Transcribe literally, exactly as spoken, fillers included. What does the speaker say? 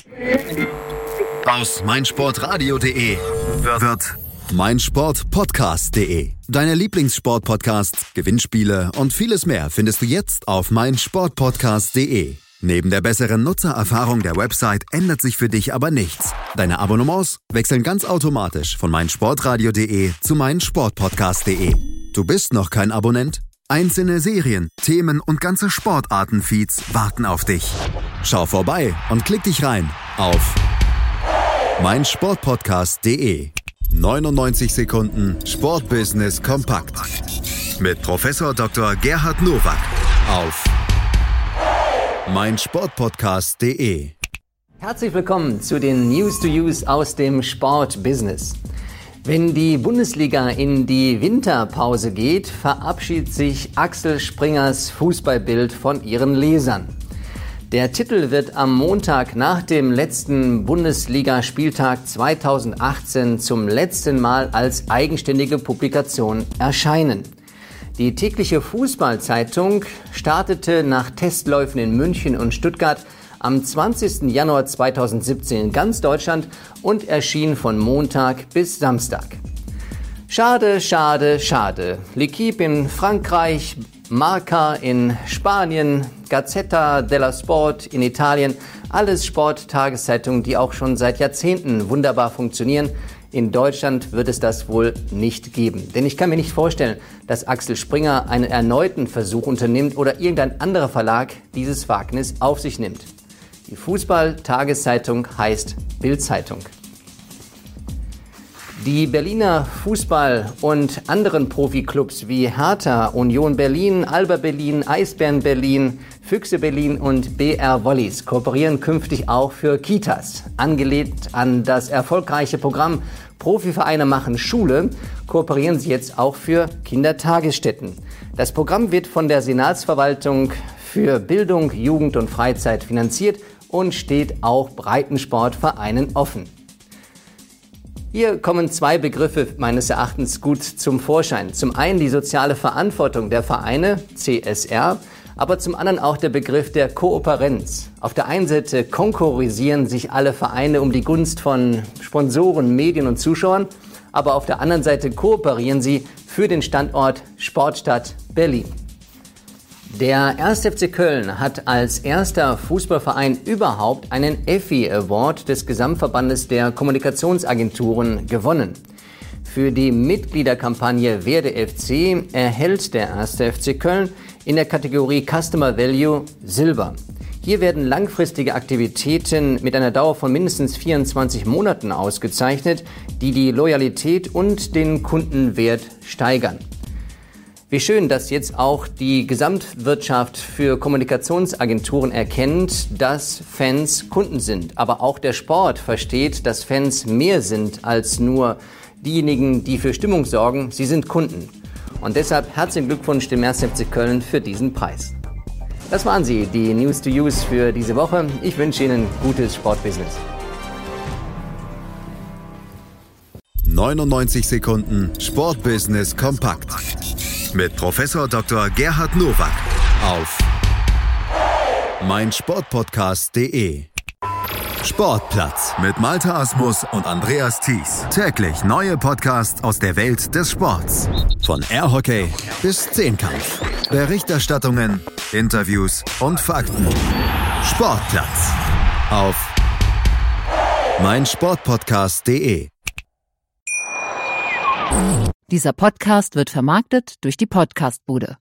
Aus meinsportradio punkt de wird meinsportpodcast punkt de. Deine Lieblingssportpodcasts, Gewinnspiele und vieles mehr findest du jetzt auf meinsportpodcast punkt de. Neben der besseren Nutzererfahrung der Website ändert sich für dich aber nichts. Deine Abonnements wechseln ganz automatisch von meinsportradio punkt de zu meinsportpodcast punkt de. Du bist noch kein Abonnent? Einzelne Serien, Themen und ganze Sportarten-Feeds warten auf dich. Schau vorbei und klick dich rein auf meinsportpodcast punkt de. neunundneunzig Sekunden Sportbusiness kompakt. Mit Professor Doktor Gerhard Nowak auf meinsportpodcast punkt de. Herzlich willkommen zu den News to Use aus dem Sportbusiness. Wenn die Bundesliga in die Winterpause geht, verabschiedet sich Axel Springers Fußballbild von ihren Lesern. Der Titel wird am Montag nach dem letzten Bundesligaspieltag zweitausendachtzehn zum letzten Mal als eigenständige Publikation erscheinen. Die tägliche Fußballzeitung startete nach Testläufen in München und Stuttgart am zwanzigsten Januar zweitausendsiebzehn in ganz Deutschland und erschien von Montag bis Samstag. Schade, schade, schade. L'Équipe in Frankreich, Marca in Spanien, Gazzetta dello Sport in Italien, alles Sporttageszeitungen, die auch schon seit Jahrzehnten wunderbar funktionieren. In Deutschland wird es das wohl nicht geben. Denn ich kann mir nicht vorstellen, dass Axel Springer einen erneuten Versuch unternimmt oder irgendein anderer Verlag dieses Wagnis auf sich nimmt. Die Fußball-Tageszeitung heißt Bild-Zeitung. Die Berliner Fußball- und anderen Profiklubs wie Hertha, Union Berlin, Alba Berlin, Eisbären Berlin, Füchse Berlin und B R Wollis kooperieren künftig auch für Kitas. Angelehnt an das erfolgreiche Programm Profivereine machen Schule, kooperieren sie jetzt auch für Kindertagesstätten. Das Programm wird von der Senatsverwaltung für Bildung, Jugend und Freizeit finanziert und steht auch Breitensportvereinen offen. Hier kommen zwei Begriffe meines Erachtens gut zum Vorschein. Zum einen die soziale Verantwortung der Vereine, C S R, aber zum anderen auch der Begriff der Kooperenz. Auf der einen Seite konkurrisieren sich alle Vereine um die Gunst von Sponsoren, Medien und Zuschauern, aber auf der anderen Seite kooperieren sie für den Standort Sportstadt Berlin. Der erster F C Köln hat als erster Fußballverein überhaupt einen Effi Award des Gesamtverbandes der Kommunikationsagenturen gewonnen. Für die Mitgliederkampagne Werde F C erhält der erster F C Köln in der Kategorie Customer Value Silber. Hier werden langfristige Aktivitäten mit einer Dauer von mindestens vierundzwanzig Monaten ausgezeichnet, die die Loyalität und den Kundenwert steigern. Wie schön, dass jetzt auch die Gesamtwirtschaft für Kommunikationsagenturen erkennt, dass Fans Kunden sind. Aber auch der Sport versteht, dass Fans mehr sind als nur diejenigen, die für Stimmung sorgen. Sie sind Kunden. Und deshalb herzlichen Glückwunsch dem ersten F C Köln für diesen Preis. Das waren sie, die News to Use für diese Woche. Ich wünsche Ihnen gutes Sportbusiness. neunundneunzig Sekunden Sportbusiness kompakt. Mit Professor Doktor Gerhard Nowak auf meinsportpodcast punkt de. Sportplatz mit Malte Asmus und Andreas Thies. Täglich neue Podcasts aus der Welt des Sports. Von Airhockey bis Zehnkampf. Berichterstattungen, Interviews und Fakten. Sportplatz auf meinsportpodcast punkt de. Dieser Podcast wird vermarktet durch die Podcastbude.